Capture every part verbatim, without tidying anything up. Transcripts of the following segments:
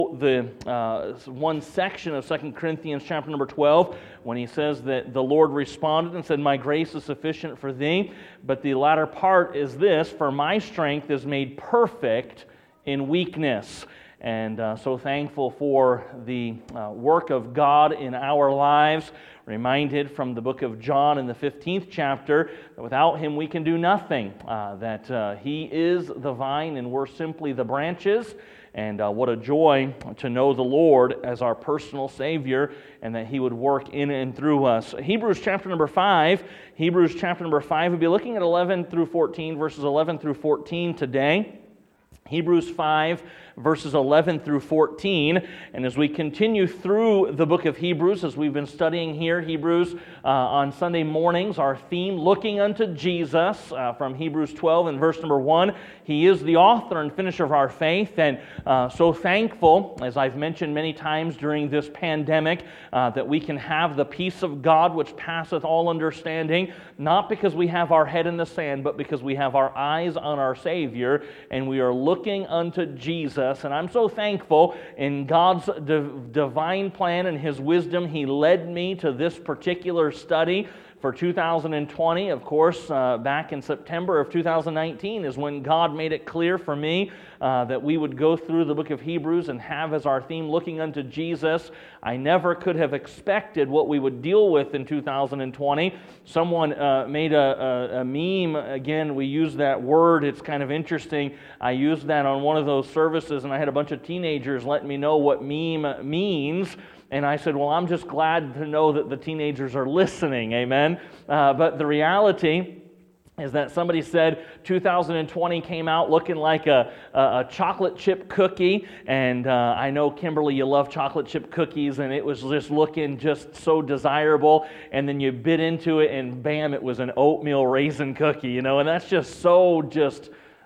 the uh, one section of Second Corinthians chapter number twelve when he says that the Lord responded and said, "My grace is sufficient for thee." But the latter part is this: "For my strength is made perfect in weakness." And uh, so thankful for the uh, work of God in our lives. Reminded from the book of John in the fifteenth chapter that without Him we can do nothing. Uh, that uh, He is the vine and we're simply the branches. And uh, what a joy to know the Lord as our personal Savior and that He would work in and through us. Hebrews chapter number five. Hebrews chapter number five. We'll be looking at eleven through fourteen, verses eleven through fourteen today. Hebrews five, verses eleven through fourteen. And as we continue through the book of Hebrews, as we've been studying here, Hebrews uh, on Sunday mornings, our theme, Looking unto Jesus, uh, from Hebrews twelve and verse number one. He is the author and finisher of our faith, and uh, so thankful, as I've mentioned many times during this pandemic, uh, that we can have the peace of God which passeth all understanding, not because we have our head in the sand, but because we have our eyes on our Savior, and we are looking unto Jesus. And I'm so thankful in God's div- divine plan and His wisdom, He led me to this particular study for two thousand twenty. Of course, uh, back in September of two thousand nineteen is when God made it clear for me uh, that we would go through the book of Hebrews and have as our theme, Looking unto Jesus. I never could have expected what we would deal with in two thousand twenty. Someone uh, made a, a, a meme. Again, we use that word. It's kind of interesting. I used that on one of those services, and I had a bunch of teenagers letting me know what meme means. And I said, well, I'm just glad to know that the teenagers are listening, amen? Uh, but the reality is that somebody said two thousand twenty came out looking like a, a, a chocolate chip cookie, and uh, I know, Kimberly, you love chocolate chip cookies, and it was just looking just so desirable, and then you bit into it, and bam, it was an oatmeal raisin cookie, you know, and that's just so just...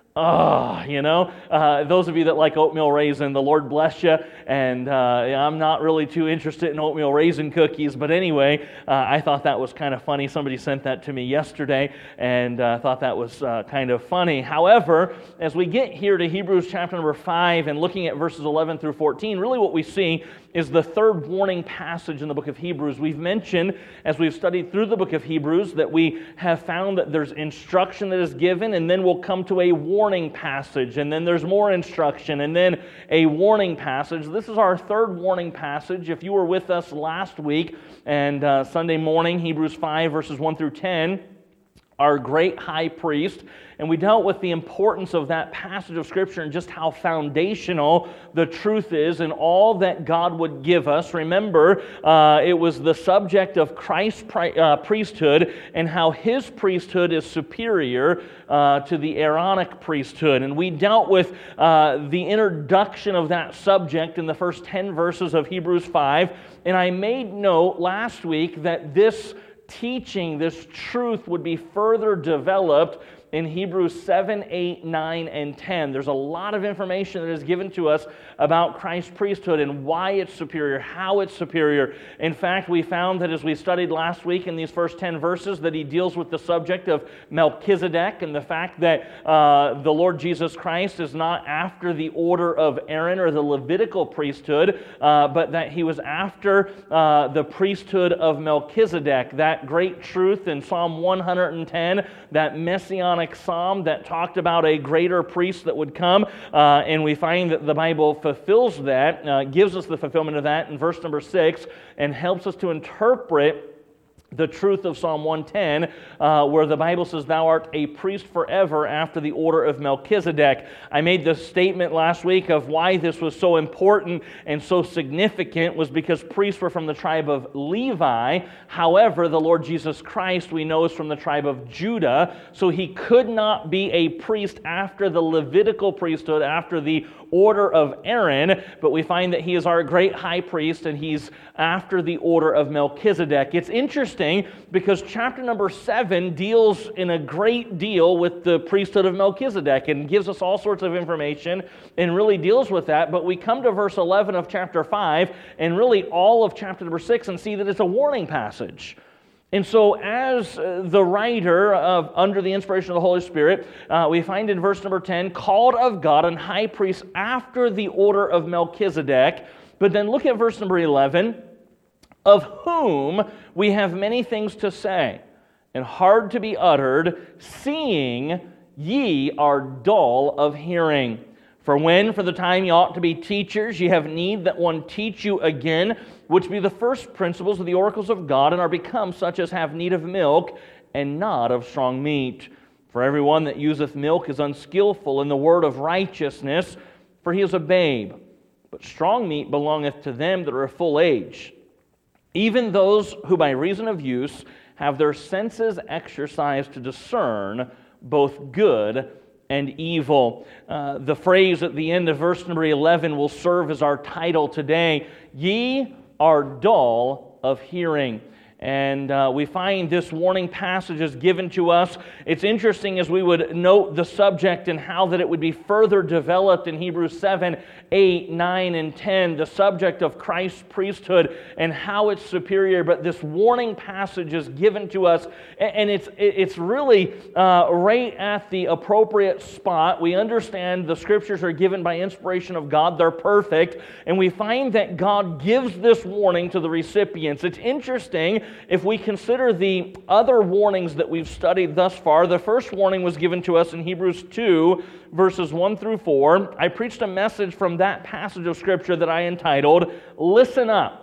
Oh, you know, uh, those of you that like oatmeal raisin, the Lord bless you, and uh, I'm not really too interested in oatmeal raisin cookies, but anyway, uh, I thought that was kind of funny. Somebody sent that to me yesterday, and I uh, thought that was uh, kind of funny. However, as we get here to Hebrews chapter number five and looking at verses eleven through fourteen, really what we see is the third warning passage in the book of Hebrews. We've mentioned, as we've studied through the book of Hebrews, that we have found that there's instruction that is given, and then we'll come to a warning warning passage, and then there's more instruction, and then a warning passage. This is our third warning passage. If you were with us last week and uh, Sunday morning, Hebrews five, verses one through ten, our great high priest, and we dealt with the importance of that passage of Scripture and just how foundational the truth is in all that God would give us. Remember, uh, it was the subject of Christ's pri- uh, priesthood and how His priesthood is superior uh, to the Aaronic priesthood. And we dealt with uh, the introduction of that subject in the first ten verses of Hebrews five. And I made note last week that this teaching, this truth would be further developed in Hebrews seven, eight, nine, and ten. There's a lot of information that is given to us about Christ's priesthood and why it's superior, how it's superior. In fact, we found that as we studied last week in these first ten verses that he deals with the subject of Melchizedek and the fact that uh, the Lord Jesus Christ is not after the order of Aaron or the Levitical priesthood, uh, but that he was after uh, the priesthood of Melchizedek. That great truth in Psalm one hundred ten, that messianic psalm that talked about a greater priest that would come, uh, and we find that the Bible fulfills that, uh, gives us the fulfillment of that in verse number six, and helps us to interpret the truth of Psalm one ten, uh, where the Bible says, "Thou art a priest forever after the order of Melchizedek." I made the statement last week of why this was so important and so significant was because priests were from the tribe of Levi. However, the Lord Jesus Christ, we know, is from the tribe of Judah, so he could not be a priest after the Levitical priesthood, after the order of Aaron, but we find that he is our great high priest and he's after the order of Melchizedek. It's interesting because chapter number seven deals in a great deal with the priesthood of Melchizedek and gives us all sorts of information and really deals with that, but we come to verse eleven of chapter five and really all of chapter number six and see that it's a warning passage. And so as uh, the writer of under the inspiration of the Holy Spirit, uh, we find in verse number ten, called of God and high priest after the order of Melchizedek. But then look at verse number eleven, of whom we have many things to say, and hard to be uttered, seeing ye are dull of hearing. For when for the time ye ought to be teachers, ye have need that one teach you again, which be the first principles of the oracles of God, and are become such as have need of milk, and not of strong meat. For every one that useth milk is unskillful in the word of righteousness, for he is a babe. But strong meat belongeth to them that are of full age, even those who by reason of use have their senses exercised to discern both good and evil. Uh, the phrase at the end of verse number eleven will serve as our title today. Ye are dull of hearing. And uh, we find this warning passage is given to us. It's interesting as we would note the subject and how that it would be further developed in Hebrews seven, eight, nine, and ten, the subject of Christ's priesthood and how it's superior. But this warning passage is given to us, and it's it's really uh, right at the appropriate spot. We understand the Scriptures are given by inspiration of God. They're perfect, and we find that God gives this warning to the recipients. It's interesting. If we consider the other warnings that we've studied thus far, the first warning was given to us in Hebrews two, verses one through four. I preached a message from that passage of Scripture that I entitled, Listen Up.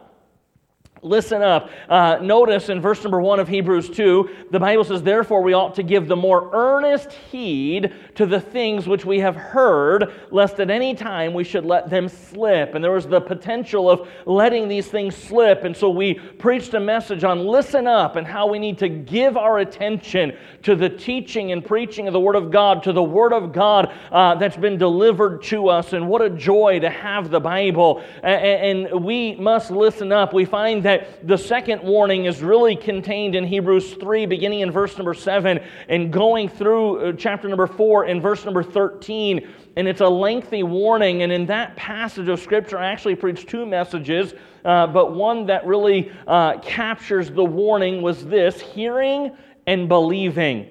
Listen up. Uh, notice in verse number one of Hebrews two, the Bible says, therefore we ought to give the more earnest heed to the things which we have heard, lest at any time we should let them slip. And there was the potential of letting these things slip. And so we preached a message on listen up and how we need to give our attention to the teaching and preaching of the Word of God, to the Word of God uh, that's been delivered to us. And what a joy to have the Bible. And, and we must listen up. We find that the second warning is really contained in Hebrews three, beginning in verse number seven, and going through chapter number four and verse number thirteen. And it's a lengthy warning. And in that passage of Scripture, I actually preached two messages, uh, but one that really uh, captures the warning was this: hearing and believing.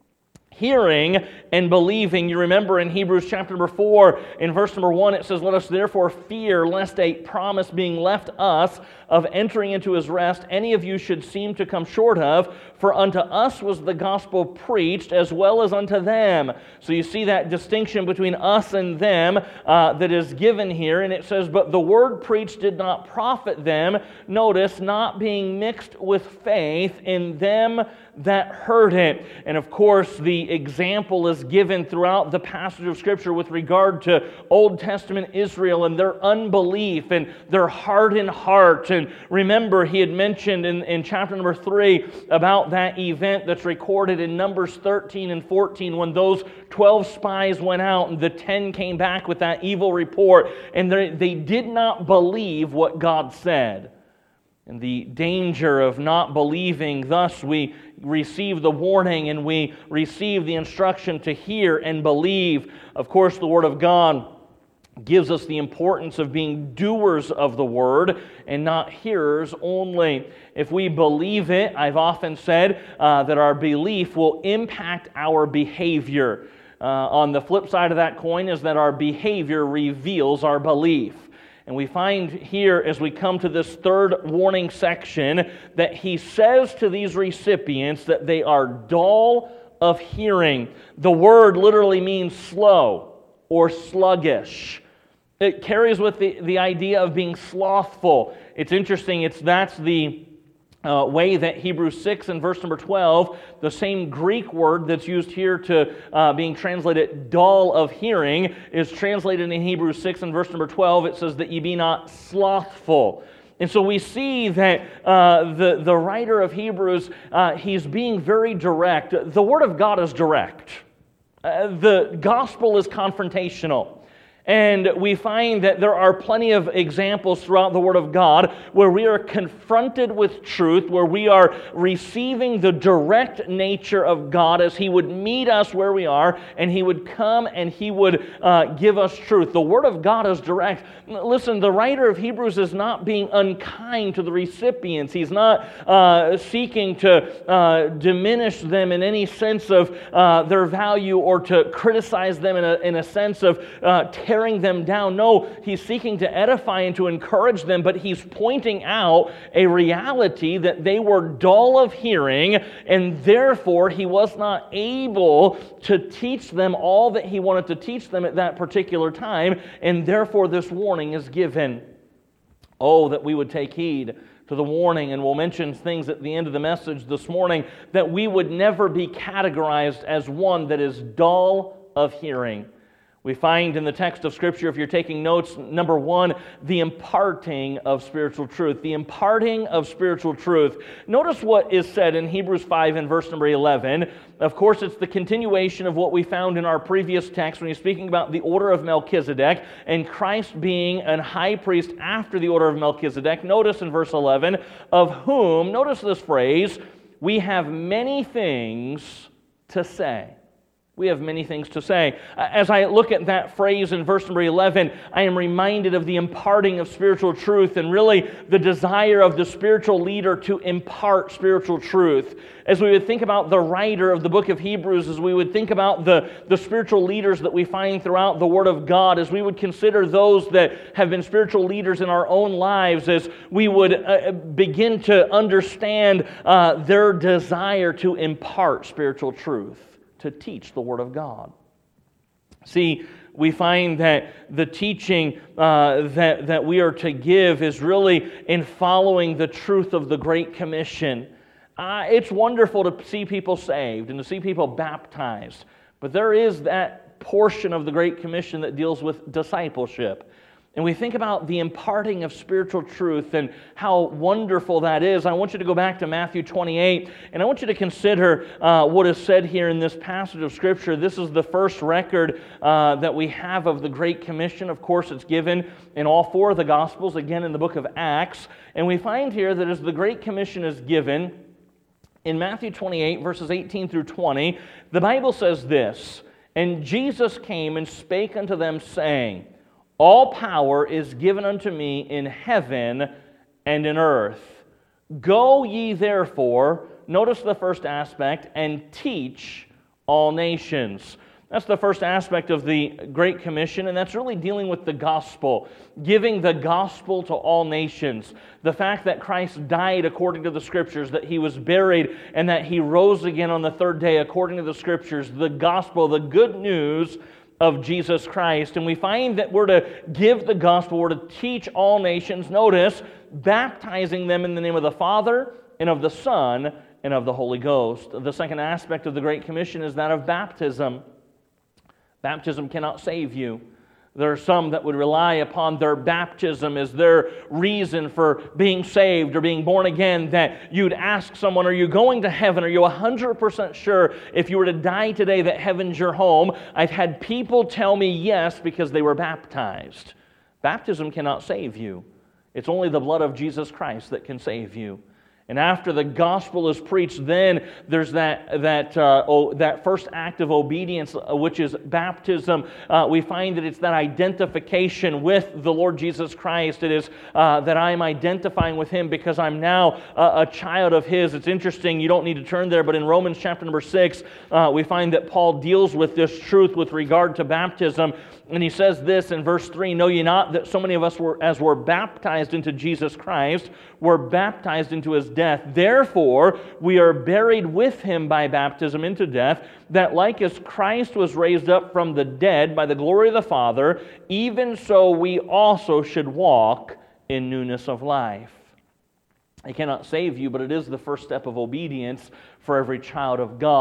Hearing and believing. You remember in Hebrews chapter number four, in verse number one, it says, let us therefore fear lest a promise being left us of entering into his rest, any of you should seem to come short of, for unto us was the gospel preached as well as unto them. So you see that distinction between us and them uh, that is given here, and it says, but the word preached did not profit them, notice, not being mixed with faith in them that heard it. And of course, the example is given throughout the passage of Scripture with regard to Old Testament Israel and their unbelief and their hardened heart. And remember, he had mentioned in, in chapter number three about that event that's recorded in Numbers thirteen and fourteen when those twelve spies went out and the ten came back with that evil report, and they, they did not believe what God said. And the danger of not believing, thus we receive the warning and we receive the instruction to hear and believe. Of course, the Word of God gives us the importance of being doers of the Word and not hearers only. If we believe it, I've often said uh, that our belief will impact our behavior. Uh, on the flip side of that coin is that our behavior reveals our belief. And we find here, as we come to this third warning section, that he says to these recipients that they are dull of hearing. The word literally means slow or sluggish. It carries with the, the idea of being slothful. It's interesting, it's that's the Uh, way that Hebrews six and verse number twelve, the same Greek word that's used here to uh, being translated dull of hearing, is translated in Hebrews six and verse number twelve. It says that ye be not slothful. And so we see that uh, the, the writer of Hebrews, uh, he's being very direct. The Word of God is direct. Uh, the gospel is confrontational. And we find that there are plenty of examples throughout the Word of God where we are confronted with truth, where we are receiving the direct nature of God as He would meet us where we are, and He would come and He would uh, give us truth. The Word of God is direct. Listen, the writer of Hebrews is not being unkind to the recipients. He's not uh, seeking to uh, diminish them in any sense of uh, their value or to criticize them in a, in a sense of uh, tearing them down. No, he's seeking to edify and to encourage them, but he's pointing out a reality that they were dull of hearing, and therefore he was not able to teach them all that he wanted to teach them at that particular time, and therefore this warning is given. Oh, that we would take heed to the warning, and we'll mention things at the end of the message this morning, that we would never be categorized as one that is dull of hearing. We find in the text of Scripture, if you're taking notes, number one, the imparting of spiritual truth. The imparting of spiritual truth. Notice what is said in Hebrews five and verse number eleven. Of course, it's the continuation of what we found in our previous text when he's speaking about the order of Melchizedek and Christ being an high priest after the order of Melchizedek. Notice in verse eleven, of whom, notice this phrase, we have many things to say. We have many things to say. As I look at that phrase in verse number eleven, I am reminded of the imparting of spiritual truth and really the desire of the spiritual leader to impart spiritual truth. As we would think about the writer of the book of Hebrews, as we would think about the, the spiritual leaders that we find throughout the Word of God, as we would consider those that have been spiritual leaders in our own lives, as we would uh, begin to understand uh, their desire to impart spiritual truth, to teach the Word of God. See, we find that the teaching uh, that, that we are to give is really in following the truth of the Great Commission. Uh, it's wonderful to see people saved and to see people baptized, but there is that portion of the Great Commission that deals with discipleship. And we think about the imparting of spiritual truth and how wonderful that is. I want you to go back to Matthew twenty-eight, and I want you to consider uh, what is said here in this passage of Scripture. This is the first record uh, that we have of the Great Commission. Of course, it's given in all four of the Gospels, again in the book of Acts. And we find here that as the Great Commission is given, in Matthew twenty-eight, verses eighteen through twenty, the Bible says this, "And Jesus came and spake unto them, saying, All power is given unto me in heaven and in earth. Go ye therefore," notice the first aspect, "and teach all nations." That's the first aspect of the Great Commission, and that's really dealing with the gospel, giving the gospel to all nations. The fact that Christ died according to the Scriptures, that He was buried, and that He rose again on the third day according to the Scriptures, the gospel, the good news of Jesus Christ. And we find that we're to give the gospel, we're to teach all nations, notice, baptizing them in the name of the Father and of the Son and of the Holy Ghost. The second aspect of the Great Commission is that of baptism. Baptism cannot save you. There are some that would rely upon their baptism as their reason for being saved or being born again, that you'd ask someone, are you going to heaven? Are you one hundred percent sure if you were to die today that heaven's your home? I've had people tell me yes because they were baptized. Baptism cannot save you. It's only the blood of Jesus Christ that can save you. And after the gospel is preached, then there's that that uh, oh, that first act of obedience, uh, which is baptism. Uh, we find that it's that identification with the Lord Jesus Christ. It is uh, that I'm identifying with Him because I'm now a, a child of His. It's interesting, you don't need to turn there, but in Romans chapter number six, uh, we find that Paul deals with this truth with regard to baptism. And he says this in verse three, "Know ye not that so many of us, were, as were baptized into Jesus Christ, were baptized into His death? Therefore, we are buried with Him by baptism into death, that like as Christ was raised up from the dead by the glory of the Father, even so we also should walk in newness of life." It cannot save you, but it is the first step of obedience for every child of God.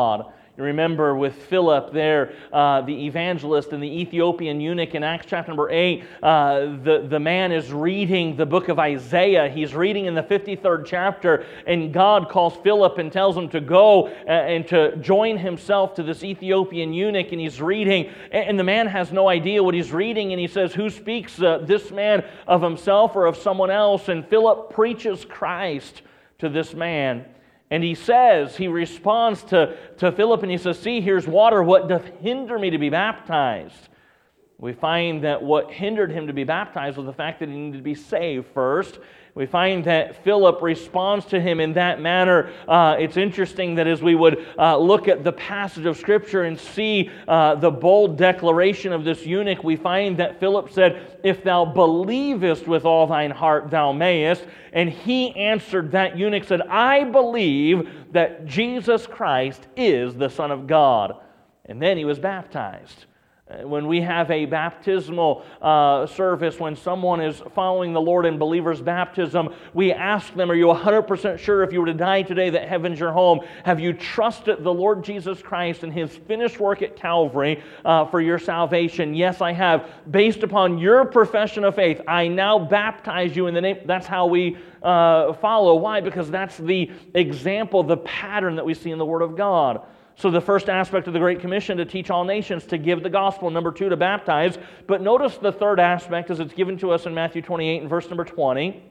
You remember with Philip there, uh, the evangelist and the Ethiopian eunuch in Acts chapter number eight, uh, the, the man is reading the book of Isaiah. He's reading in the fifty-third chapter, and God calls Philip and tells him to go and to join himself to this Ethiopian eunuch, and he's reading, and the man has no idea what he's reading, and he says, who speaks uh, this man of himself or of someone else? And Philip preaches Christ to this man. And he says, he responds to, to Philip and he says, see, here's water. What doth hinder me to be baptized? We find that what hindered him to be baptized was the fact that he needed to be saved first. We find that Philip responds to him in that manner. Uh, it's interesting that as we would uh, look at the passage of Scripture and see uh, the bold declaration of this eunuch, we find that Philip said, if thou believest with all thine heart, thou mayest. And he answered, that eunuch said, I believe that Jesus Christ is the Son of God. And then he was baptized. When we have a baptismal uh, service, when someone is following the Lord in believer's baptism, we ask them, are you one hundred percent sure if you were to die today that heaven's your home? Have you trusted the Lord Jesus Christ and His finished work at Calvary uh, for your salvation? Yes, I have. Based upon your profession of faith, I now baptize you in the name. That's how we uh, follow. Why? Because that's the example, the pattern that we see in the Word of God. So the first aspect of the Great Commission, to teach all nations, to give the gospel. Number two, to baptize. But notice the third aspect as it's given to us in Matthew twenty-eight and verse number twenty.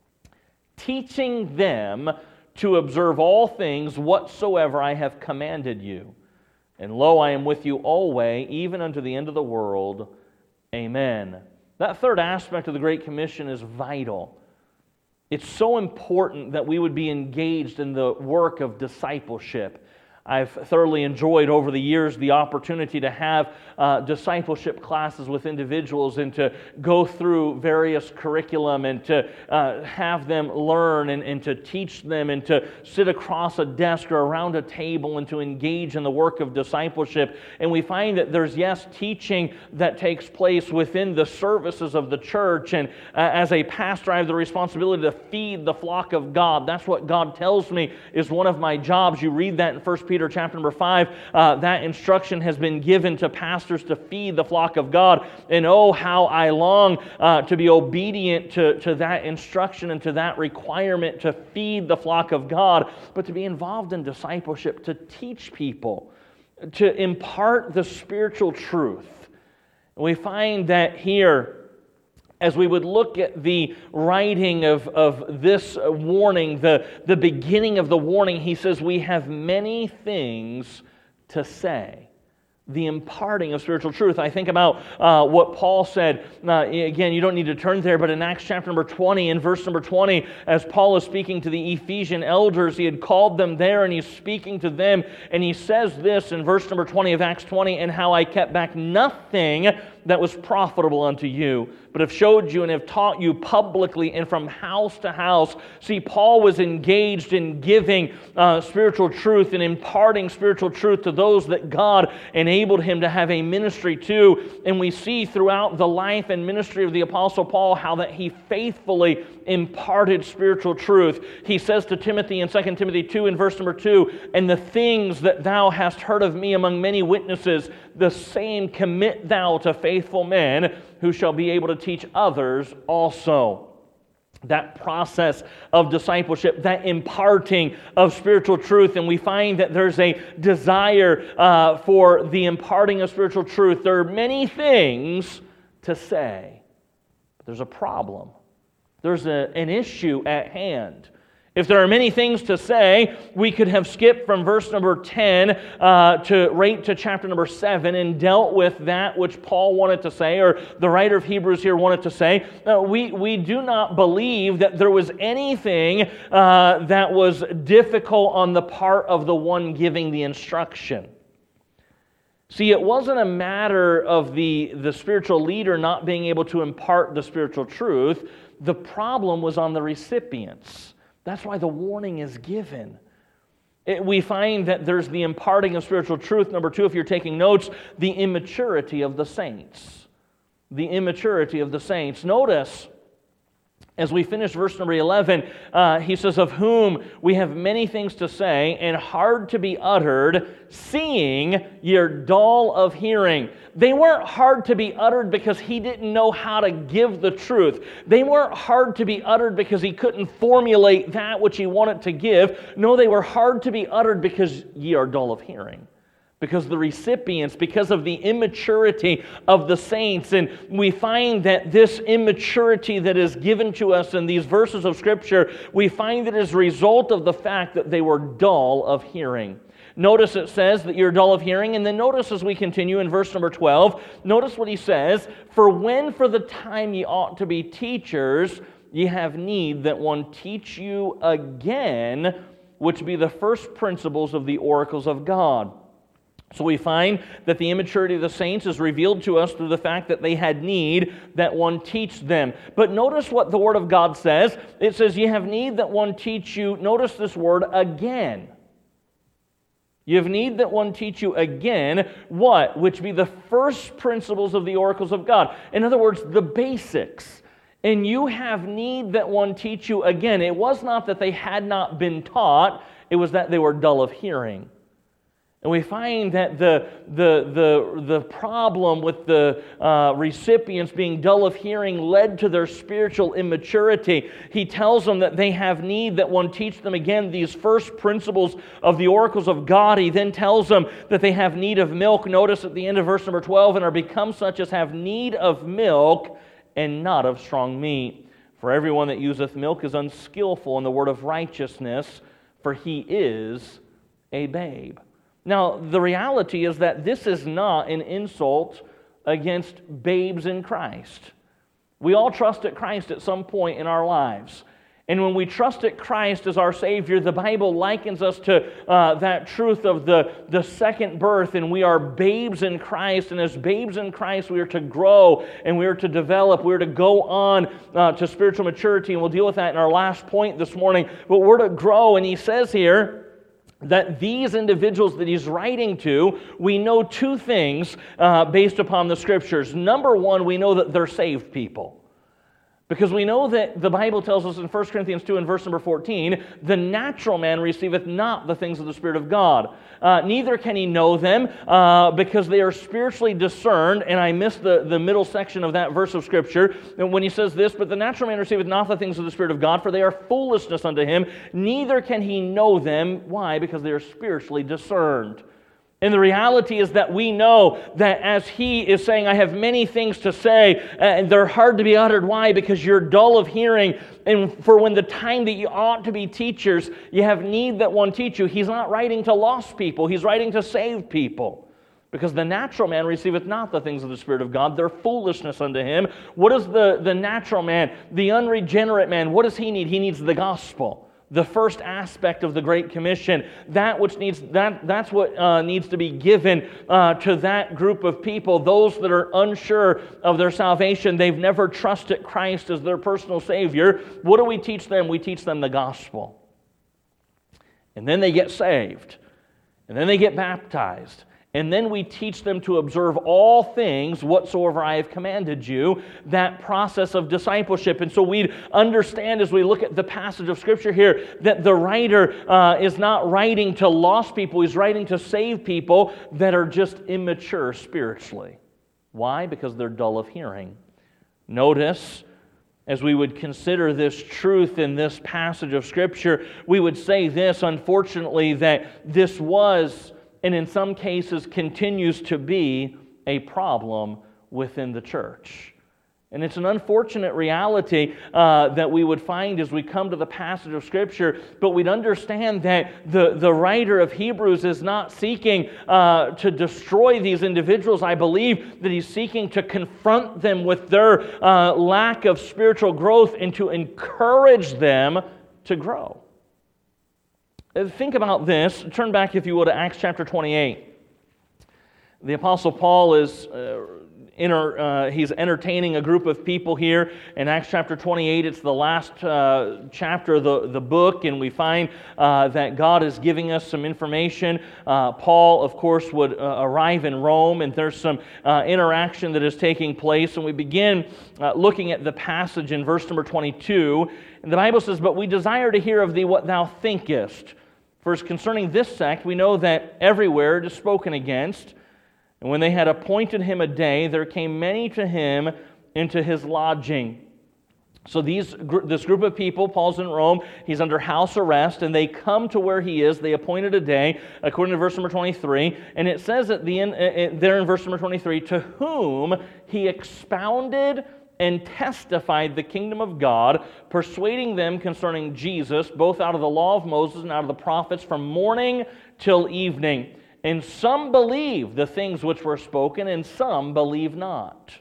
Teaching them to observe all things whatsoever I have commanded you. And lo, I am with you always, even unto the end of the world. Amen. That third aspect of the Great Commission is vital. It's so important that we would be engaged in the work of discipleship. I've thoroughly enjoyed over the years the opportunity to have uh, discipleship classes with individuals and to go through various curriculum and to uh, have them learn and, and to teach them and to sit across a desk or around a table and to engage in the work of discipleship. And we find that there's, yes, teaching that takes place within the services of the church. And uh, as a pastor, I have the responsibility to feed the flock of God. That's what God tells me is one of my jobs. You read that in First Peter chapter number five, uh, that instruction has been given to pastors to feed the flock of God. And oh, how I long uh, to be obedient to, to that instruction and to that requirement to feed the flock of God, but to be involved in discipleship, to teach people, to impart the spiritual truth. And we find that here, as we would look at the writing of, of this warning, the, the beginning of the warning, he says, we have many things to say. The imparting of spiritual truth. I think about uh, what Paul said. Uh, again, you don't need to turn there, but in Acts chapter number twenty, in verse number twenty, as Paul is speaking to the Ephesian elders, he had called them there and he's speaking to them, and he says this in verse number twenty of Acts twenty, and how I kept back nothing that was profitable unto you, but have showed you and have taught you publicly and from house to house. See, Paul was engaged in giving uh, spiritual truth and imparting spiritual truth to those that God enabled him to have a ministry to. And we see throughout the life and ministry of the Apostle Paul how that he faithfully imparted spiritual truth. He says to Timothy in Second Timothy two in verse number two, and the things that thou hast heard of me among many witnesses, the same commit thou to faithful men who shall be able to teach others also. That process of discipleship, that imparting of spiritual truth, and we find that there's a desire uh, for the imparting of spiritual truth. There are many things to say, but there's a problem. There's a, an issue at hand. If there are many things to say, we could have skipped from verse number ten uh, to right to chapter number seven and dealt with that which Paul wanted to say, or the writer of Hebrews here wanted to say. Uh, we, we do not believe that there was anything uh, that was difficult on the part of the one giving the instruction. See, it wasn't a matter of the, the spiritual leader not being able to impart the spiritual truth. The problem was on the recipients. That's why the warning is given. It, we find that there's the imparting of spiritual truth. Number two, if you're taking notes, the immaturity of the saints. The immaturity of the saints. Notice As we finish verse number eleven, uh, he says, of whom we have many things to say and hard to be uttered, seeing you're dull of hearing. They weren't hard to be uttered because he didn't know how to give the truth. They weren't hard to be uttered because he couldn't formulate that which he wanted to give. No, they were hard to be uttered because ye are dull of hearing. Because the recipients, because of the immaturity of the saints. And we find that this immaturity that is given to us in these verses of Scripture, we find that as a result of the fact that they were dull of hearing. Notice it says that you're dull of hearing, and then notice as we continue in verse number twelve, notice what he says, for when for the time ye ought to be teachers, ye have need that one teach you again, which be the first principles of the oracles of God. So we find that the immaturity of the saints is revealed to us through the fact that they had need that one teach them. But notice what the Word of God says. It says, you have need that one teach you, notice this word, again. You have need that one teach you again, what? Which be the first principles of the oracles of God. In other words, the basics. And you have need that one teach you again. It was not that they had not been taught, it was that they were dull of hearing. And we find that the, the, the, the problem with the uh, recipients being dull of hearing led to their spiritual immaturity. He tells them that they have need that one teach them again these first principles of the oracles of God. He then tells them that they have need of milk. Notice at the end of verse number twelve, and are become such as have need of milk and not of strong meat. For everyone that useth milk is unskillful in the word of righteousness, for he is a babe. Now, the reality is that this is not an insult against babes in Christ. We all trusted Christ at some point in our lives. And when we trusted Christ as our Savior, the Bible likens us to uh, that truth of the, the second birth, and we are babes in Christ. And as babes in Christ, we are to grow and we are to develop. We are to go on uh, to spiritual maturity, and we'll deal with that in our last point this morning. But we're to grow, and he says here, that these individuals that he's writing to, we know two things uh, based upon the Scriptures. Number one, we know that they're saved people. Because we know that the Bible tells us in First Corinthians two and verse number fourteen, the natural man receiveth not the things of the Spirit of God. Uh, neither can he know them uh, because they are spiritually discerned. And I missed the, the middle section of that verse of Scripture. And when he says this, but the natural man receiveth not the things of the Spirit of God, for they are foolishness unto him. Neither can he know them. Why? Because they are spiritually discerned. And the reality is that we know that as he is saying, I have many things to say, and they're hard to be uttered. Why? Because you're dull of hearing. And for when the time that you ought to be teachers, you have need that one teach you. He's not writing to lost people. He's writing to saved people. Because the natural man receiveth not the things of the Spirit of God. They're foolishness unto him. What is the, the natural man, the unregenerate man? What does he need? He needs the gospel. The first aspect of the Great Commission, that which needs that that's what uh, needs to be given uh, to that group of people, those that are unsure of their salvation. They've never trusted Christ as their personal Savior. What do we teach them? We teach them the gospel. And then they get saved. And then they get baptized. And then we teach them to observe all things whatsoever I have commanded you, that process of discipleship. And so we understand as we look at the passage of Scripture here that the writer uh, is not writing to lost people, he's writing to saved people that are just immature spiritually. Why? Because they're dull of hearing. Notice, as we would consider this truth in this passage of Scripture, we would say this, unfortunately, that this was, and in some cases continues to be, a problem within the church. And it's an unfortunate reality uh, that we would find as we come to the passage of Scripture, but we'd understand that the, the writer of Hebrews is not seeking uh, to destroy these individuals. I believe that he's seeking to confront them with their uh, lack of spiritual growth and to encourage them to grow. Think about this. Turn back, if you will, to Acts chapter twenty-eight. The Apostle Paul is uh, Inter, uh, he's entertaining a group of people here. In Acts chapter twenty-eight, it's the last uh, chapter of the, the book, and we find uh, that God is giving us some information. Uh, Paul, of course, would uh, arrive in Rome, and there's some uh, interaction that is taking place. And we begin uh, looking at the passage in verse number twenty-two. And the Bible says, "But we desire to hear of thee what thou thinkest. For as concerning this sect, we know that everywhere it is spoken against. And when they had appointed him a day, there came many to him into his lodging." So these, this group of people, Paul's in Rome, he's under house arrest, and they come to where he is. They appointed a day, according to verse number twenty-three. And it says at the end, there in verse number twenty-three, "To whom he expounded and testified the kingdom of God, persuading them concerning Jesus, both out of the law of Moses and out of the prophets, from morning till evening. And some believe the things which were spoken, and some believe not.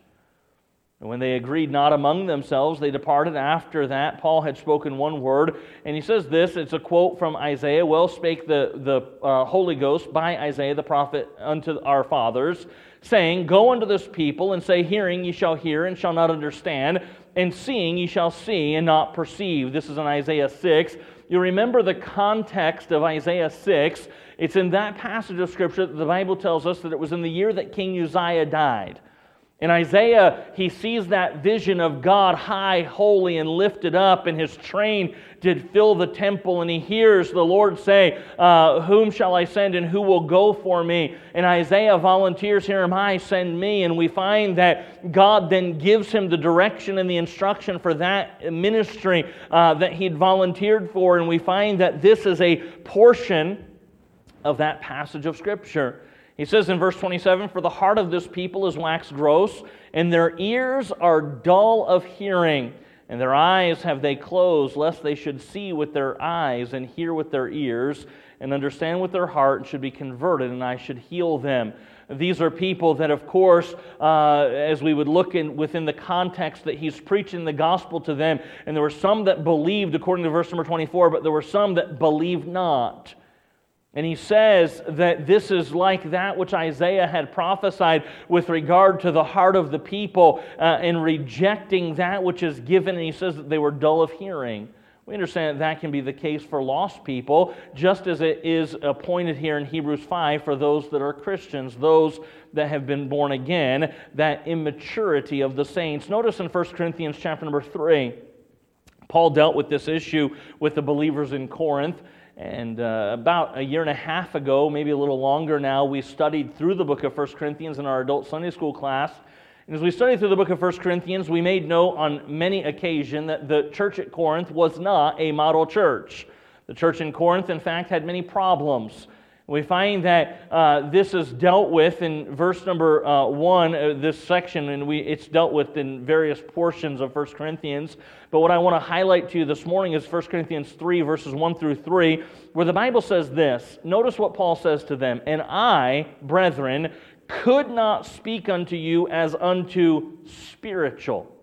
And when they agreed not among themselves, they departed. After that, Paul had spoken one word." And he says this, it's a quote from Isaiah, "Well spake the, the uh, Holy Ghost by Isaiah the prophet unto our fathers, saying, Go unto this people, and say, Hearing ye shall hear, and shall not understand, and seeing ye shall see, and not perceive." This is in Isaiah six. You remember the context of Isaiah six. It's in that passage of Scripture that the Bible tells us that it was in the year that King Uzziah died. In Isaiah, he sees that vision of God high, holy, and lifted up, and his train did fill the temple, and he hears the Lord say, uh, "Whom shall I send, and who will go for me?" And Isaiah volunteers, "Here am I, send me." And we find that God then gives him the direction and the instruction for that ministry uh, that he'd volunteered for, and we find that this is a portion of that passage of Scripture. He says in verse twenty-seven, "For the heart of this people is waxed gross, and their ears are dull of hearing, and their eyes have they closed, lest they should see with their eyes, and hear with their ears, and understand with their heart, and should be converted, and I should heal them." These are people that, of course, uh, as we would look in within the context that he's preaching the gospel to them, and there were some that believed, according to verse number twenty-four, but there were some that believed not. And he says that this is like that which Isaiah had prophesied with regard to the heart of the people uh, in rejecting that which is given. And he says that they were dull of hearing. We understand that that can be the case for lost people, just as it is appointed here in Hebrews five for those that are Christians, those that have been born again, that immaturity of the saints. Notice in First Corinthians chapter number three, Paul dealt with this issue with the believers in Corinth. And uh, about a year and a half ago, maybe a little longer now, we studied through the book of First Corinthians in our adult Sunday school class. And as we studied through the book of First Corinthians, we made note on many occasions that the church at Corinth was not a model church. The church in Corinth, in fact, had many problems. We find that uh, this is dealt with in verse number uh, one, uh, this section, and we it's dealt with in various portions of First Corinthians. But what I want to highlight to you this morning is First Corinthians three, verses one through three, where the Bible says this. Notice what Paul says to them. "And I, brethren, could not speak unto you as unto spiritual,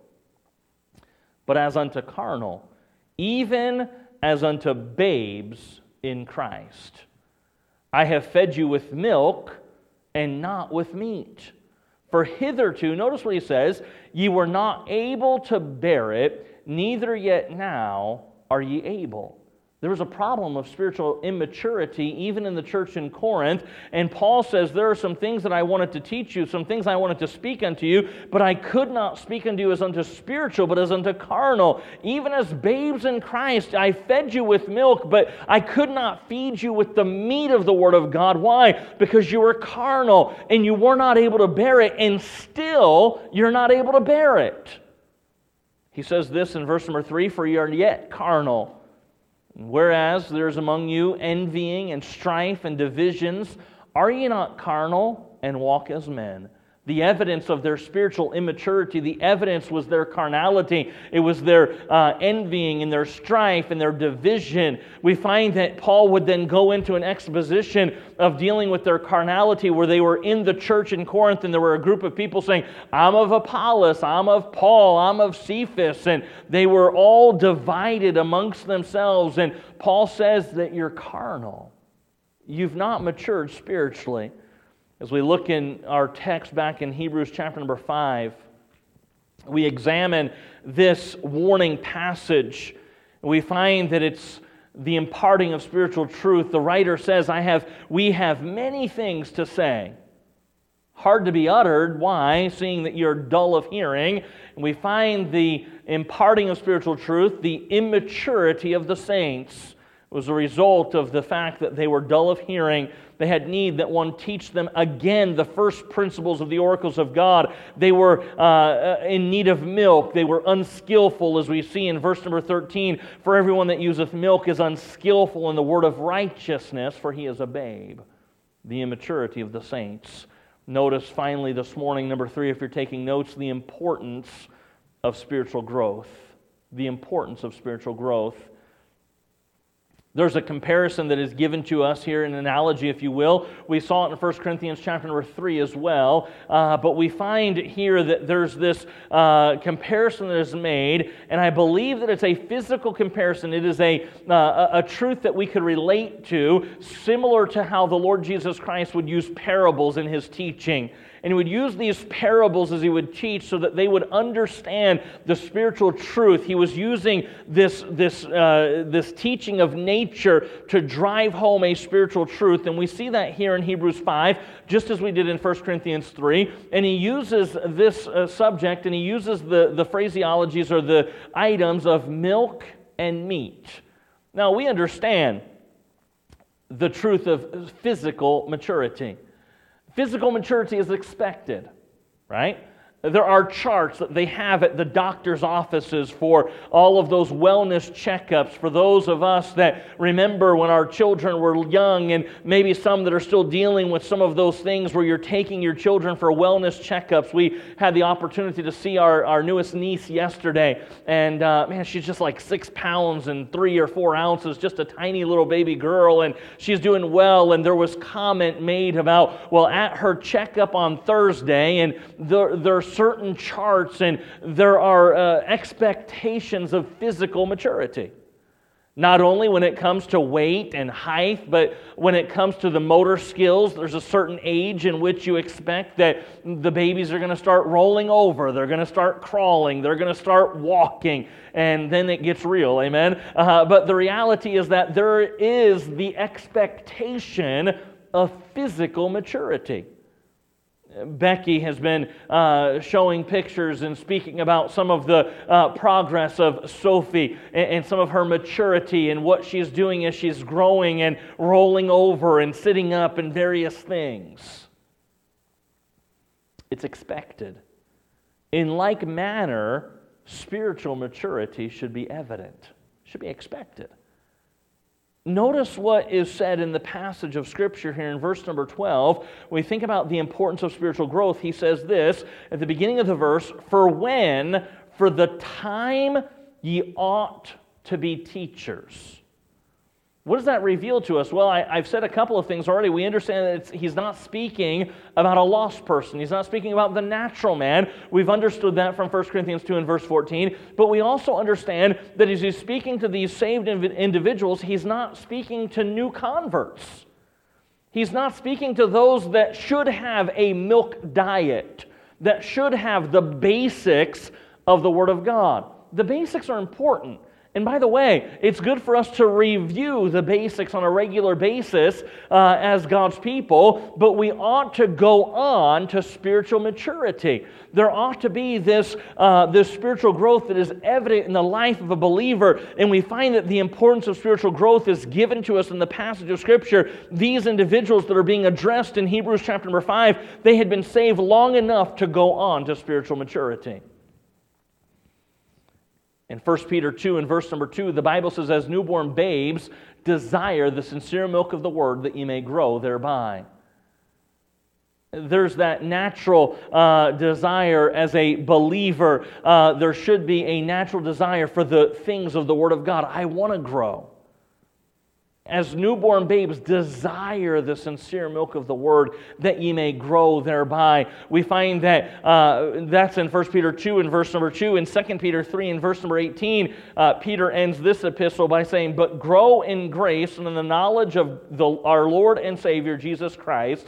but as unto carnal, even as unto babes in Christ. I have fed you with milk and not with meat. For hitherto," notice what he says, "ye were not able to bear it, neither yet now are ye able." There was a problem of spiritual immaturity even in the church in Corinth, and Paul says, there are some things that I wanted to teach you, some things I wanted to speak unto you, but I could not speak unto you as unto spiritual, but as unto carnal. Even as babes in Christ, I fed you with milk, but I could not feed you with the meat of the Word of God. Why? Because you were carnal, and you were not able to bear it, and still you're not able to bear it. He says this in verse number three, "For ye are yet carnal. Whereas there is among you envying and strife and divisions, are ye not carnal and walk as men?" The evidence of their spiritual immaturity, the evidence was their carnality. It was their uh, envying and their strife and their division. We find that Paul would then go into an exposition of dealing with their carnality, where they were in the church in Corinth and there were a group of people saying, "I'm of Apollos, I'm of Paul, I'm of Cephas," and they were all divided amongst themselves. And Paul says that you're carnal. You've not matured spiritually. As we look in our text back in Hebrews chapter number five, we examine this warning passage. We find that it's the imparting of spiritual truth. The writer says, I have, we have many things to say. Hard to be uttered. Why? Seeing that you're dull of hearing. And we find the imparting of spiritual truth, the immaturity of the saints was a result of the fact that they were dull of hearing. They had need that one teach them again the first principles of the oracles of God. They were uh, in need of milk. They were unskillful, as we see in verse number thirteen. For everyone that useth milk is unskillful in the word of righteousness, for he is a babe. The immaturity of the saints. Notice finally this morning, number three, if you're taking notes, the importance of spiritual growth. The importance of spiritual growth. There's a comparison that is given to us here, an analogy, if you will. We saw it in First Corinthians chapter number three as well, uh, but we find here that there's this uh, comparison that is made, and I believe that it's a physical comparison. It is a, uh, a truth that we could relate to, similar to how the Lord Jesus Christ would use parables in His teaching. And He would use these parables as He would teach so that they would understand the spiritual truth. He was using this, this, uh, this teaching of nature to drive home a spiritual truth. And we see that here in Hebrews five, just as we did in First Corinthians three. And He uses this uh, subject, and He uses the, the phraseologies or the items of milk and meat. Now, we understand the truth of physical maturity. Physical maturity is expected, right? There are charts that they have at the doctor's offices for all of those wellness checkups. For those of us that remember when our children were young, and maybe some that are still dealing with some of those things where you're taking your children for wellness checkups. We had the opportunity to see our, our newest niece yesterday, and uh, man, she's just like six pounds and three or four ounces, just a tiny little baby girl, and she's doing well. And there was comment made about, well, at her checkup on Thursday, and there, there's certain charts and there are uh, expectations of physical maturity. Not only when it comes to weight and height, but when it comes to the motor skills, there's a certain age in which you expect that the babies are going to start rolling over, they're going to start crawling, they're going to start walking, and then it gets real, amen? Uh, but the reality is that there is the expectation of physical maturity. Becky has been uh, showing pictures and speaking about some of the uh, progress of Sophie and, and some of her maturity and what she's doing as she's growing and rolling over and sitting up and various things. It's expected. In like manner, spiritual maturity should be evident, should be expected. Notice what is said in the passage of Scripture here in verse number twelve. When we think about the importance of spiritual growth, he says this at the beginning of the verse, "For when, for the time ye ought to be teachers." What does that reveal to us? Well, I, I've said a couple of things already. We understand that it's, he's not speaking about a lost person. He's not speaking about the natural man. We've understood that from First Corinthians two and verse fourteen. But we also understand that as he's speaking to these saved individuals, he's not speaking to new converts. He's not speaking to those that should have a milk diet, that should have the basics of the Word of God. The basics are important. And by the way, it's good for us to review the basics on a regular basis uh, as God's people, but we ought to go on to spiritual maturity. There ought to be this, uh, this spiritual growth that is evident in the life of a believer, and we find that the importance of spiritual growth is given to us in the passage of Scripture. These individuals that are being addressed in Hebrews chapter number five, they had been saved long enough to go on to spiritual maturity. In First Peter two and verse number two, the Bible says, "As newborn babes, desire the sincere milk of the word, that ye may grow thereby." There's that natural uh, desire as a believer. Uh, there should be a natural desire for the things of the Word of God. I want to grow. As newborn babes, desire the sincere milk of the Word, that ye may grow thereby. We find that uh, that's in First Peter two and verse number two. In Second Peter three and verse number eighteen, uh, Peter ends this epistle by saying, "But grow in grace and in the knowledge of the, our Lord and Savior, Jesus Christ.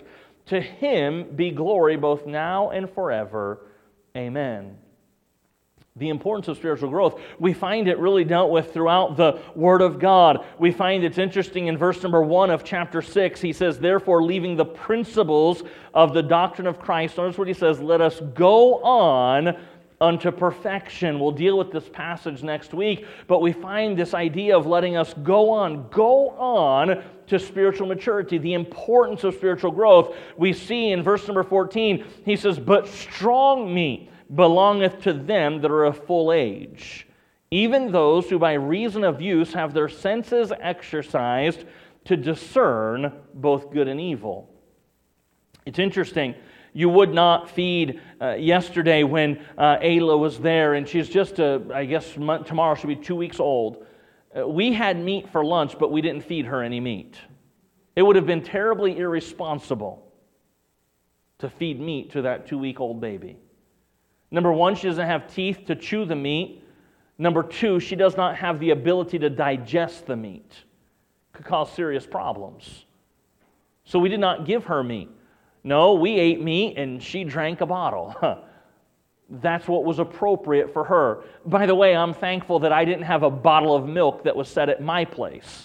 To Him be glory both now and forever. Amen. The importance of spiritual growth, we find it really dealt with throughout the Word of God. We find it's interesting in verse number one of chapter six. He says, therefore, leaving the principles of the doctrine of Christ. Notice what he says, let us go on unto perfection. We'll deal with this passage next week, but we find this idea of letting us go on, go on to spiritual maturity, the importance of spiritual growth. We see in verse number fourteen, he says, but strong meat belongeth to them that are of full age, even those who by reason of use have their senses exercised to discern both good and evil. It's interesting. You would not feed uh, yesterday when uh, Ayla was there, and she's just, a, I guess month, tomorrow she'll be two weeks old. Uh, we had meat for lunch, but we didn't feed her any meat. It would have been terribly irresponsible to feed meat to that two-week-old baby. Number one, she doesn't have teeth to chew the meat. Number two, she does not have the ability to digest the meat. Could cause serious problems. So we did not give her meat. No, we ate meat and she drank a bottle. That's what was appropriate for her. By the way, I'm thankful that I didn't have a bottle of milk that was set at my place.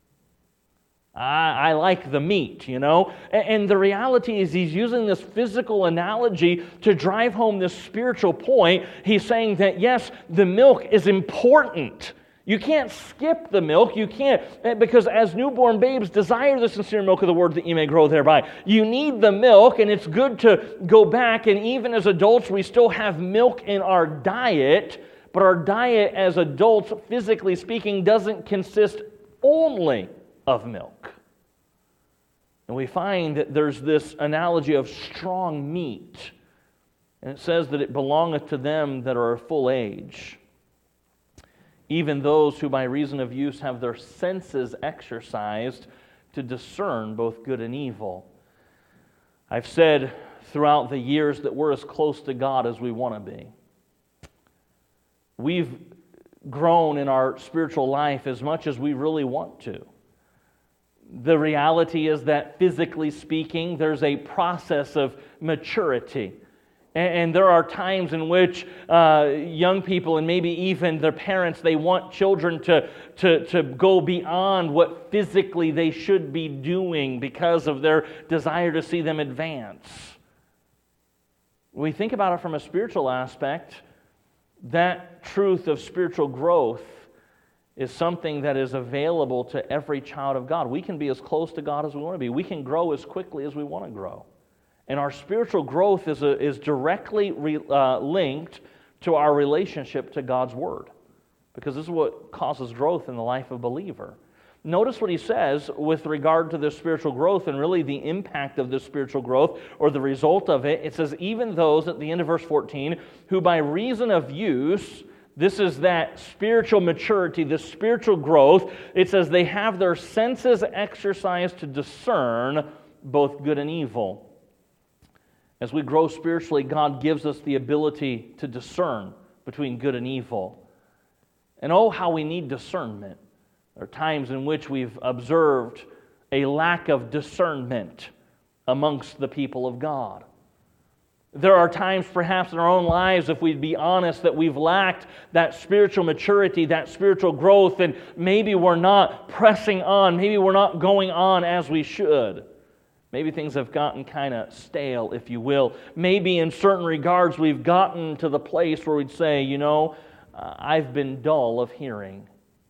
I, I like the meat, you know. And, and the reality is he's using this physical analogy to drive home this spiritual point. He's saying that, yes, the milk is important. You can't skip the milk. You can't, because as newborn babes, desire the sincere milk of the word that you may grow thereby. You need the milk, and it's good to go back, and even as adults, we still have milk in our diet, but our diet as adults, physically speaking, doesn't consist only of milk. And we find that there's this analogy of strong meat, and it says that it belongeth to them that are of full age, even those who by reason of use have their senses exercised to discern both good and evil. I've said throughout the years that we're as close to God as we want to be. We've grown in our spiritual life as much as we really want to. The reality is that physically speaking, there's a process of maturity. And there are times in which uh, young people and maybe even their parents, they want children to, to, to go beyond what physically they should be doing because of their desire to see them advance. When we think about it from a spiritual aspect, that truth of spiritual growth is something that is available to every child of God. We can be as close to God as we want to be. We can grow as quickly as we want to grow. And our spiritual growth is, a, is directly re, uh, linked to our relationship to God's Word, because this is what causes growth in the life of a believer. Notice what he says with regard to this spiritual growth and really the impact of this spiritual growth or the result of it. It says, even those, at the end of verse fourteen, who by reason of use, this is that spiritual maturity, the spiritual growth, it says they have their senses exercised to discern both good and evil. As we grow spiritually, God gives us the ability to discern between good and evil. And oh, how we need discernment. There are times in which we've observed a lack of discernment amongst the people of God. There are times perhaps in our own lives, if we'd be honest, that we've lacked that spiritual maturity, that spiritual growth, and maybe we're not pressing on, maybe we're not going on as we should. Maybe things have gotten kind of stale, if you will. Maybe in certain regards we've gotten to the place where we'd say, you know, uh, I've been dull of hearing.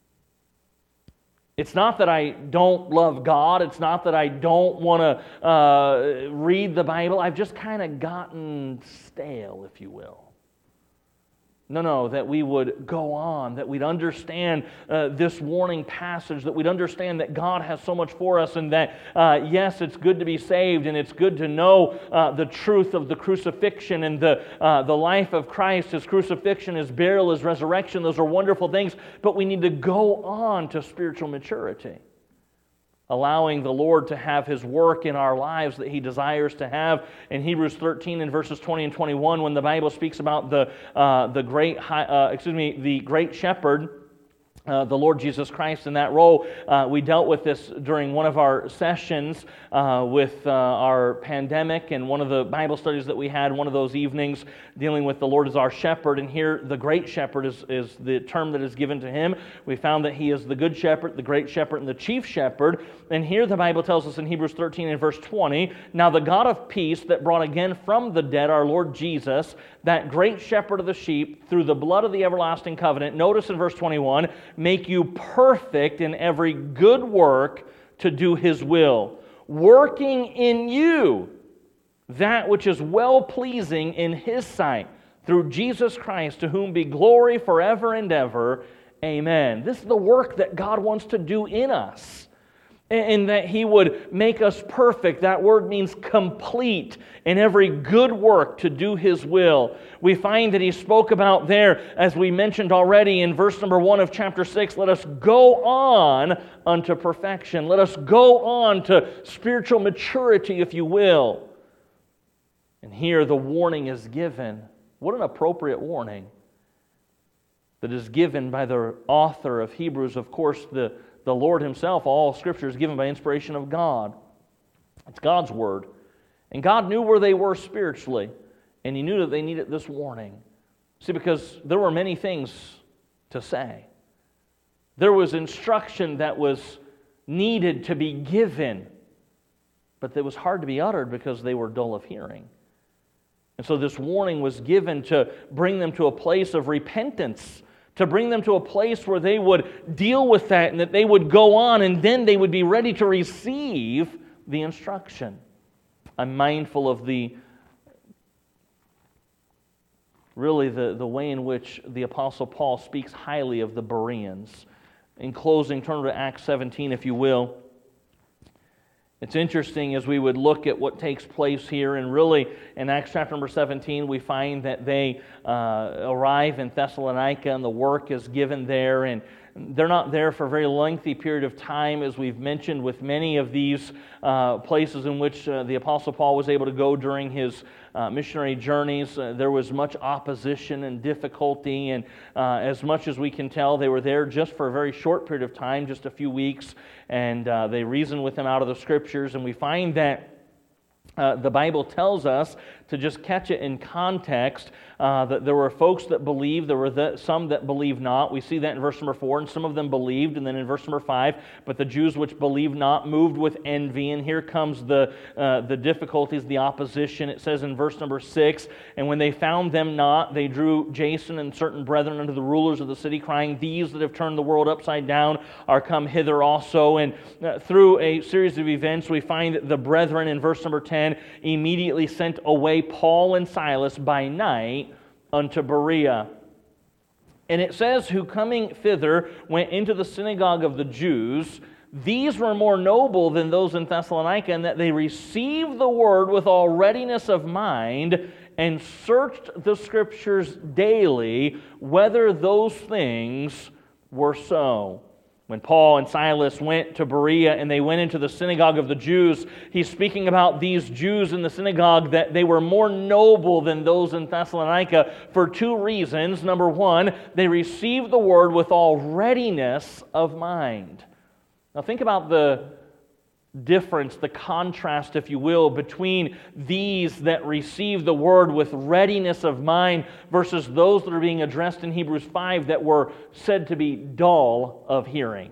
It's not that I don't love God. It's not that I don't want to uh, read the Bible. I've just kind of gotten stale, if you will. No, no, that we would go on, that we'd understand uh, this warning passage, that we'd understand that God has so much for us, and that, uh, yes, it's good to be saved, and it's good to know uh, the truth of the crucifixion and the, uh, the life of Christ, His crucifixion, His burial, His resurrection. Those are wonderful things, but we need to go on to spiritual maturity, allowing the Lord to have His work in our lives that He desires to have. In Hebrews thirteen in verses twenty and twenty-one, when the Bible speaks about the uh, the great high, uh, excuse me the great shepherd Uh, the Lord Jesus Christ in that role. Uh, we dealt with this during one of our sessions uh, with uh, our pandemic, and one of the Bible studies that we had, one of those evenings, dealing with the Lord as our shepherd. And here, the great shepherd is, is the term that is given to him. We found that he is the good shepherd, the great shepherd, and the chief shepherd. And here the Bible tells us in Hebrews thirteen and verse twenty, "Now the God of peace that brought again from the dead our Lord Jesus, that great shepherd of the sheep, through the blood of the everlasting covenant," notice in verse twenty-one, "make you perfect in every good work to do His will, working in you that which is well-pleasing in His sight, through Jesus Christ, to whom be glory forever and ever. Amen." This is the work that God wants to do in us, and that He would make us perfect. That word means complete in every good work to do His will. We find that He spoke about there, as we mentioned already in verse number one of chapter six, let us go on unto perfection. Let us go on to spiritual maturity, if you will. And here the warning is given. What an appropriate warning that is given by the author of Hebrews. Of course, the The Lord Himself. All Scripture is given by inspiration of God. It's God's Word. And God knew where they were spiritually, and He knew that they needed this warning. See, because there were many things to say. There was instruction that was needed to be given, but it was hard to be uttered because they were dull of hearing. And so this warning was given to bring them to a place of repentance, to bring them to a place where they would deal with that and that they would go on, and then they would be ready to receive the instruction. I'm mindful of the, really the, the way in which the Apostle Paul speaks highly of the Bereans. In closing, turn to Acts seventeen, if you will. It's interesting as we would look at what takes place here, and really in Acts chapter number seventeen, we find that they uh, arrive in Thessalonica and the work is given there, and they're not there for a very lengthy period of time, as we've mentioned with many of these uh, places in which uh, the Apostle Paul was able to go during his uh, missionary journeys. Uh, there was much opposition and difficulty, and uh, as much as we can tell, they were there just for a very short period of time, just a few weeks, and uh, they reasoned with him out of the Scriptures, and we find that Uh, the Bible tells us, to just catch it in context, uh, that there were folks that believed, there were the, some that believed not. We see that in verse number four, and some of them believed, and then in verse number five, but the Jews which believed not moved with envy, and here comes the uh, the difficulties, the opposition. It says in verse number six, "And when they found them not, they drew Jason and certain brethren unto the rulers of the city, crying, These that have turned the world upside down are come hither also." And uh, through a series of events, we find that the brethren in verse number ten immediately sent away Paul and Silas by night unto Berea. And it says, "Who coming thither went into the synagogue of the Jews. These were more noble than those in Thessalonica, in that they received the word with all readiness of mind, and searched the Scriptures daily, whether those things were so." When Paul and Silas went to Berea and they went into the synagogue of the Jews, he's speaking about these Jews in the synagogue, that they were more noble than those in Thessalonica for two reasons. Number one, they received the word with all readiness of mind. Now think about the difference, the contrast, if you will, between these that receive the word with readiness of mind versus those that are being addressed in Hebrews five that were said to be dull of hearing.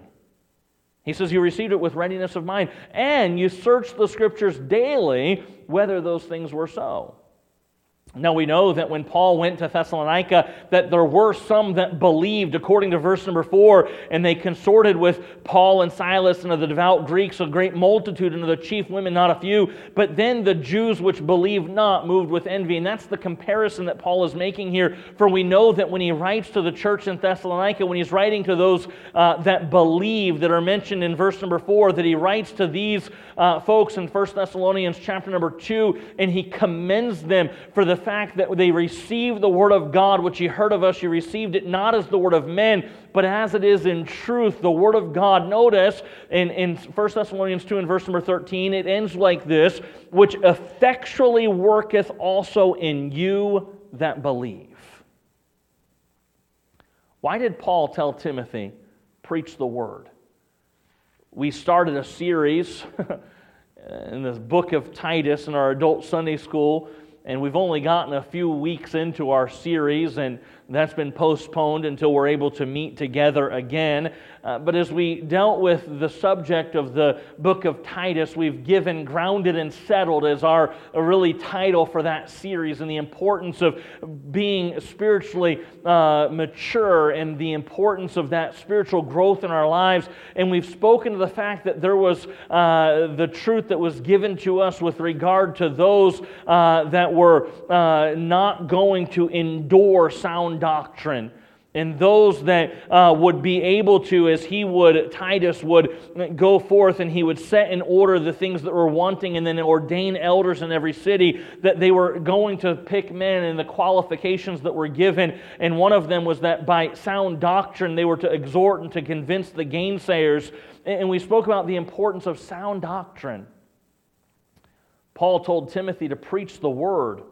He says, you received it with readiness of mind, and you searched the Scriptures daily, whether those things were so. Now we know that when Paul went to Thessalonica, that there were some that believed, according to verse number four, and they consorted with Paul and Silas and of the devout Greeks, a great multitude, and of the chief women not a few. But then the Jews which believed not moved with envy. And that's the comparison that Paul is making here. For we know that when he writes to the church in Thessalonica, when he's writing to those uh, that believe, that are mentioned in verse number four, that he writes to these uh, folks in First Thessalonians chapter number two, and he commends them for the fact that they received the Word of God, which ye heard of us, you received it not as the word of men, but as it is in truth, the Word of God. Notice in, in First Thessalonians two and verse number thirteen, it ends like this, which effectually worketh also in you that believe. Why did Paul tell Timothy preach the Word. We started a series in this book of Titus in our adult Sunday school, and we've only gotten a few weeks into our series, and that's been postponed until we're able to meet together again. Uh, but as we dealt with the subject of the book of Titus, we've given Grounded and Settled as our a really title for that series, and the importance of being spiritually uh, mature and the importance of that spiritual growth in our lives. And we've spoken to the fact that there was uh, the truth that was given to us with regard to those uh, that were uh, not going to endure sound doctrine, and those that uh, would be able to, as he would, Titus would go forth and he would set in order the things that were wanting and then ordain elders in every city, that they were going to pick men and the qualifications that were given. And one of them was that by sound doctrine they were to exhort and to convince the gainsayers. And we spoke about the importance of sound doctrine. Paul told Timothy to preach the Word.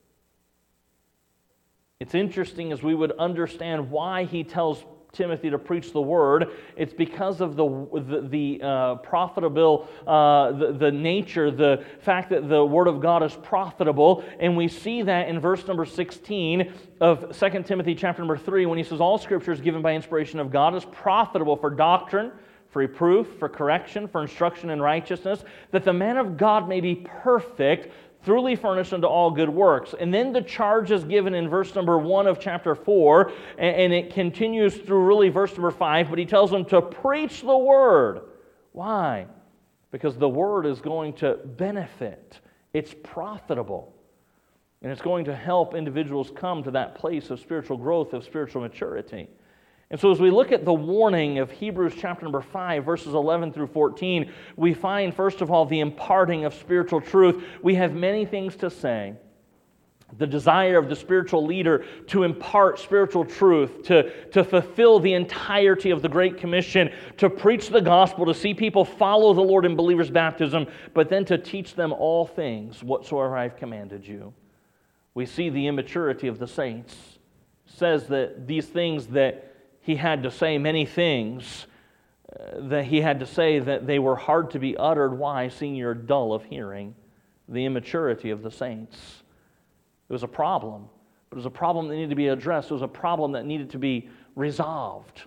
It's interesting as we would understand why he tells Timothy to preach the Word. It's because of the the, the uh, profitable, uh, the, the nature, the fact that the Word of God is profitable. And we see that in verse number sixteen of Second Timothy chapter number three, when he says, all Scripture is given by inspiration of God, is profitable for doctrine, for reproof, for correction, for instruction in righteousness, that the man of God may be perfect, thoroughly furnished unto all good works. And then the charge is given in verse number one of chapter four, and it continues through really verse number five, but he tells them to preach the Word. Why? Because the Word is going to benefit. It's profitable. And it's going to help individuals come to that place of spiritual growth, of spiritual maturity. And so as we look at the warning of Hebrews chapter number five, verses eleven through fourteen, we find, first of all, the imparting of spiritual truth. We have many things to say. The desire of the spiritual leader to impart spiritual truth, to, to fulfill the entirety of the Great Commission, to preach the gospel, to see people follow the Lord in believers' baptism, but then to teach them all things whatsoever I've commanded you. We see the immaturity of the saints. It says that these things that he had to say, many things uh, that he had to say, that they were hard to be uttered. Why? Seeing you're dull of hearing. The immaturity of the saints. It was a problem, but it was a problem that needed to be addressed. It was a problem that needed to be resolved.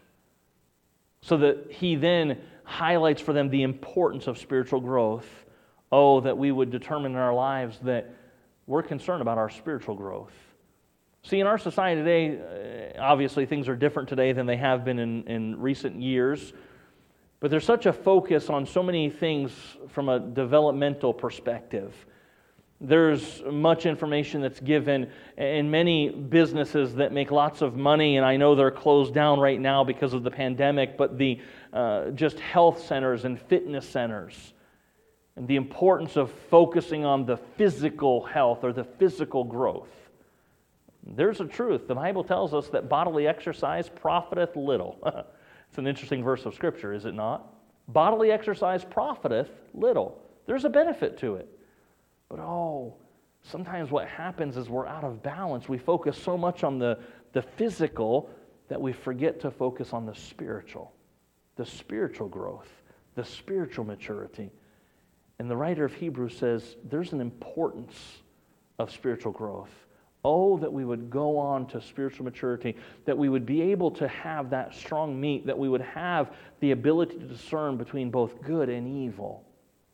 So that he then highlights for them the importance of spiritual growth. Oh, that we would determine in our lives that we're concerned about our spiritual growth. See, in our society today, obviously things are different today than they have been in, in recent years, but there's such a focus on so many things from a developmental perspective. There's much information that's given in many businesses that make lots of money, and I know they're closed down right now because of the pandemic, but the uh, just health centers and fitness centers, and the importance of focusing on the physical health or the physical growth. There's a truth. The Bible tells us that bodily exercise profiteth little. It's an interesting verse of Scripture, is it not? Bodily exercise profiteth little. There's a benefit to it. But oh, sometimes what happens is we're out of balance. We focus so much on the, the physical that we forget to focus on the spiritual, the spiritual growth, the spiritual maturity. And the writer of Hebrews says there's an importance of spiritual growth. Oh, that we would go on to spiritual maturity, that we would be able to have that strong meat, that we would have the ability to discern between both good and evil.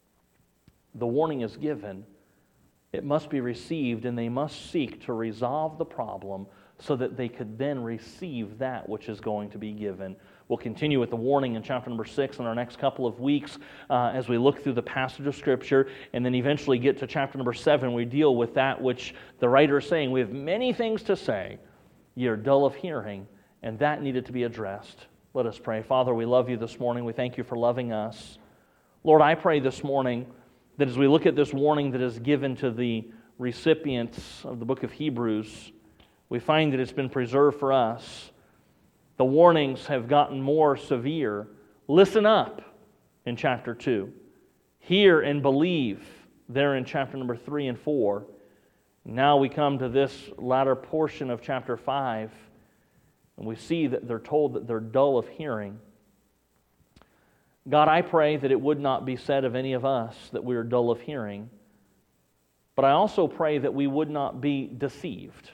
The warning is given. It must be received, and they must seek to resolve the problem so that they could then receive that which is going to be given. We'll continue with the warning in chapter number six in our next couple of weeks uh, as we look through the passage of Scripture, and then eventually get to chapter number seven. We deal with that which the writer is saying. We have many things to say. Ye are dull of hearing, and that needed to be addressed. Let us pray. Father, we love you this morning. We thank you for loving us. Lord, I pray this morning that as we look at this warning that is given to the recipients of the book of Hebrews, we find that it's been preserved for us. The warnings have gotten more severe. Listen up in chapter two. Hear and believe there in chapter number three and four. Now we come to this latter portion of chapter five, and we see that they're told that they're dull of hearing. God, I pray that it would not be said of any of us that we are dull of hearing, but I also pray that we would not be deceived.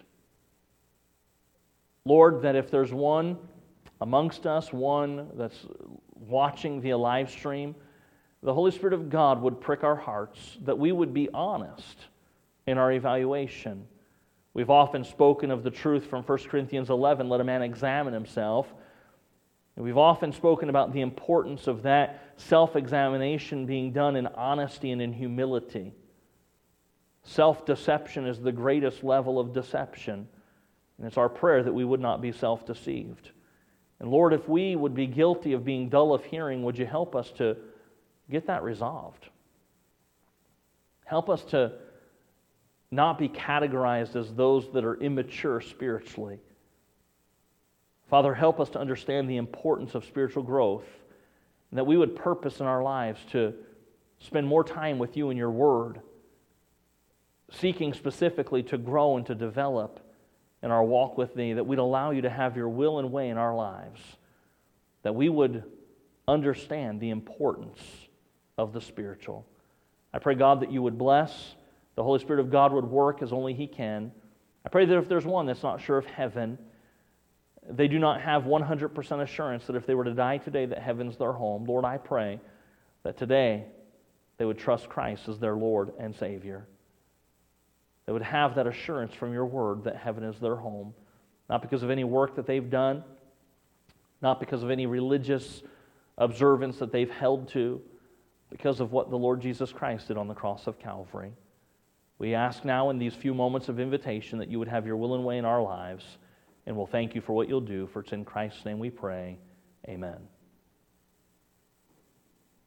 Lord, that if there's one amongst us, one that's watching via live stream, the Holy Spirit of God would prick our hearts, that we would be honest in our evaluation. We've often spoken of the truth from First Corinthians eleven, let a man examine himself. And we've often spoken about the importance of that self-examination being done in honesty and in humility. Self-deception is the greatest level of deception. And it's our prayer that we would not be self-deceived. And Lord, if we would be guilty of being dull of hearing, would you help us to get that resolved? Help us to not be categorized as those that are immature spiritually. Father, help us to understand the importance of spiritual growth, and that we would purpose in our lives to spend more time with you and your word, seeking specifically to grow and to develop in our walk with thee, that we'd allow you to have your will and way in our lives, that we would understand the importance of the spiritual. I pray, God, that you would bless, the Holy Spirit of God would work as only he can. I pray that if there's one that's not sure of heaven, they do not have one hundred percent assurance that if they were to die today that heaven's their home. Lord, I pray that today they would trust Christ as their Lord and Savior. They would have that assurance from your word that heaven is their home, not because of any work that they've done, not because of any religious observance that they've held to, because of what the Lord Jesus Christ did on the cross of Calvary. We ask now in these few moments of invitation that you would have your will and way in our lives, and we'll thank you for what you'll do, for it's in Christ's name we pray. Amen.